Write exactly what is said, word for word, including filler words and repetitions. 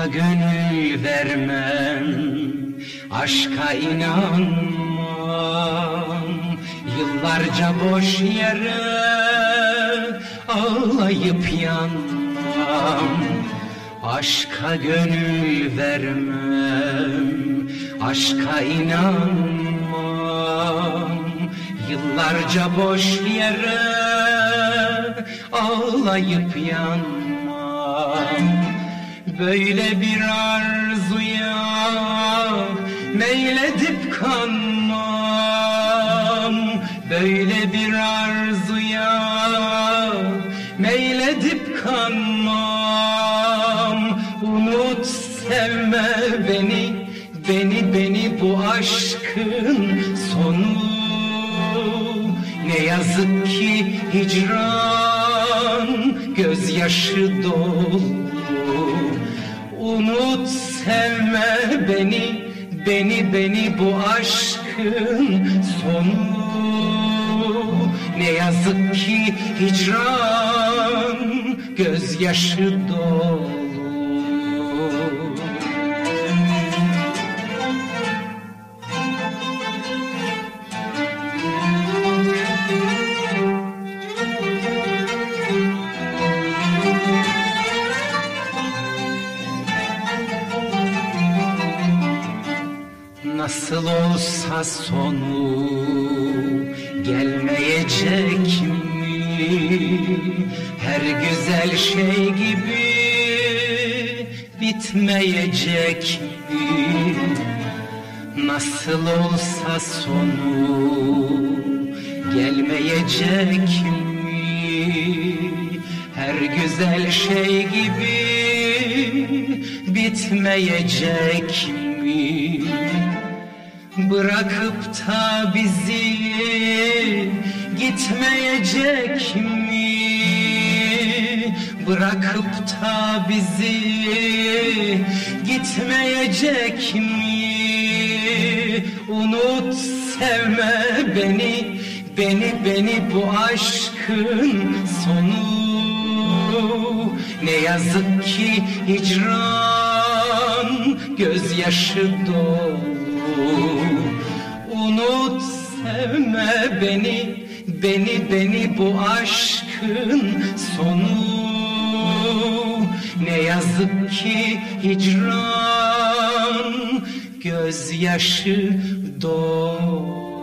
Aşka gönül vermem, aşka inanmam. Yıllarca boş yere ağlayıp yanmam. Aşka gönül vermem, aşka inanmam. Yıllarca boş yere ağlayıp yanmam. Böyle bir arzuya meyledip kanmam. Böyle bir arzuya meyledip kanmam. Unut, sevme beni, beni, beni bu aşkın sonu. Ne yazık ki hicran gözyaşı dolu. Unut, sevme beni, beni, beni bu aşkın sonu. Ne yazık ki hicran gözyaşı dolu. Nasıl olsa sonu gelmeyecek mi? Her güzel şey gibi bitmeyecek mi? Nasıl olsa sonu gelmeyecek mi? Her güzel şey gibi bitmeyecek mi? Bırakıp da bizi gitmeyecek mi? Bırakıp da bizi gitmeyecek mi? Unut, sevme beni, beni, beni bu aşkın sonu. Ne yazık ki hicran gözyaşı dolu. Unut, sevme beni, beni, beni bu aşkın sonu. Ne yazık ki hicran gözyaşı dolu.